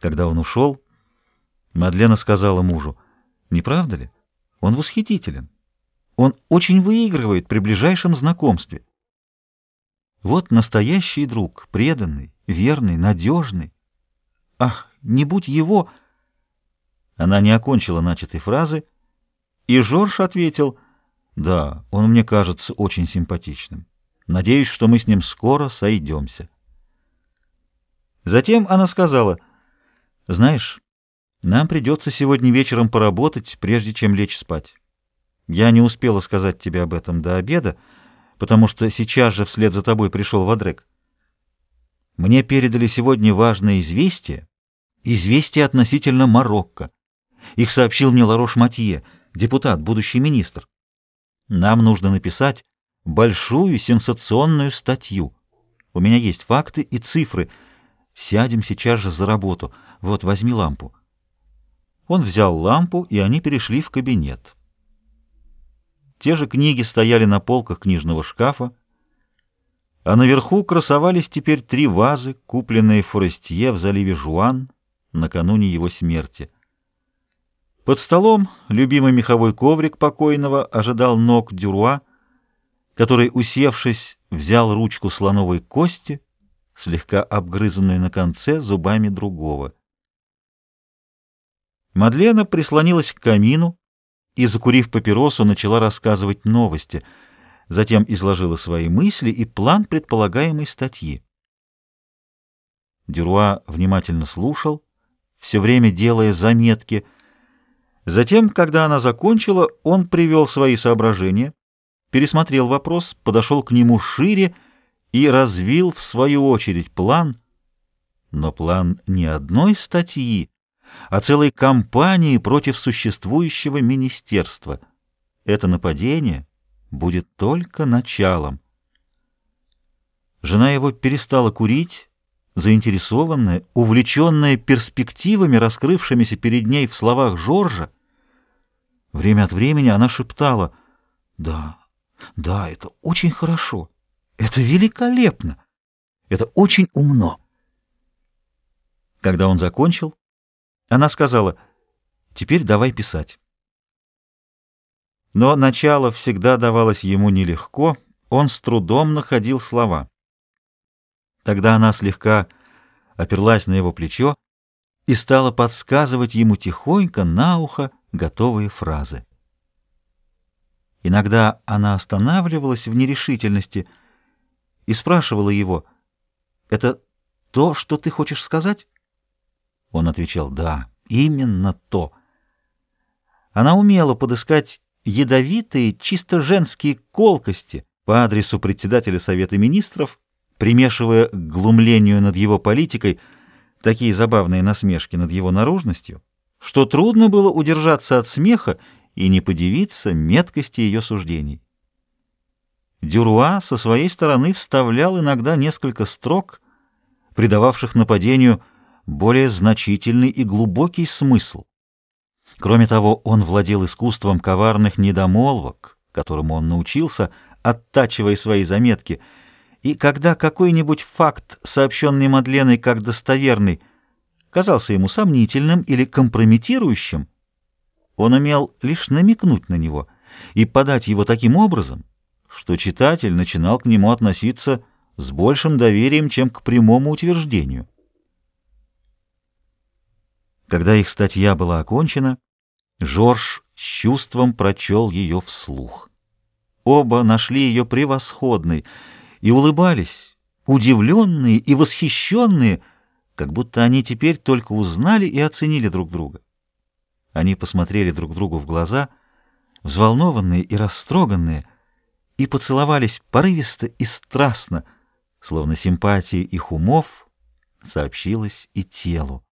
Когда он ушел, Мадлена сказала мужу: «Не правда ли? Он восхитителен. Он очень выигрывает при ближайшем знакомстве. Вот настоящий друг, преданный, верный, надежный. Ах, не будь его...» Она не окончила начатой фразы, и Жорж ответил: «Да, он мне кажется очень симпатичным. Надеюсь, что мы с ним скоро сойдемся». Затем она сказала: «Знаешь, нам придется сегодня вечером поработать, прежде чем лечь спать. Я не успела сказать тебе об этом до обеда, потому что сейчас же вслед за тобой пришел Вадрек. Мне передали сегодня важное известие относительно Марокко. Их сообщил мне Ларош-Матье, депутат, будущий министр. Нам нужно написать большую сенсационную статью. У меня есть факты и цифры. Сядем сейчас же за работу. Вот, возьми лампу». Он взял лампу, и они перешли в кабинет. Те же книги стояли на полках книжного шкафа, а наверху красовались теперь 3 вазы, купленные Форестье в заливе Жуан накануне его смерти. Под столом любимый меховой коврик покойного ожидал ног Дюруа, который, усевшись, взял ручку слоновой кости, слегка обгрызанную на конце зубами другого. Мадлена прислонилась к камину и, закурив папиросу, начала рассказывать новости, затем изложила свои мысли и план предполагаемой статьи. Дюруа внимательно слушал, все время делая заметки. Затем, когда она закончила, он привел свои соображения, пересмотрел вопрос, подошел к нему шире и развил, в свою очередь, план, но план не одной статьи, а целой кампании против существующего министерства. Это нападение будет только началом. Жена его перестала курить, заинтересованная, увлеченная перспективами, раскрывшимися перед ней в словах Жоржа. Время от времени она шептала: «Да, да, это очень хорошо, это великолепно, это очень умно». Когда он закончил, она сказала: «Теперь давай писать». Но начало всегда давалось ему нелегко, он с трудом находил слова. Тогда она слегка оперлась на его плечо и стала подсказывать ему тихонько на ухо готовые фразы. Иногда она останавливалась в нерешительности и спрашивала его: «Это то, что ты хочешь сказать?» Он отвечал: «Да, именно то». Она умела подыскать ядовитые, чисто женские колкости по адресу председателя Совета Министров, примешивая к глумлению над его политикой такие забавные насмешки над его наружностью, что трудно было удержаться от смеха и не подивиться меткости ее суждений. Дюруа со своей стороны вставлял иногда несколько строк, придававших нападению более значительный и глубокий смысл. Кроме того, он владел искусством коварных недомолвок, которому он научился, оттачивая свои заметки, и когда какой-нибудь факт, сообщенный Мадленой как достоверный, казался ему сомнительным или компрометирующим, он умел лишь намекнуть на него и подать его таким образом, что читатель начинал к нему относиться с большим доверием, чем к прямому утверждению. Когда их статья была окончена, Жорж с чувством прочел ее вслух. Оба нашли ее превосходной и улыбались, удивленные и восхищенные, как будто они теперь только узнали и оценили друг друга. Они посмотрели друг другу в глаза, взволнованные и растроганные, и поцеловались порывисто и страстно, словно симпатия их умов сообщилась и телу.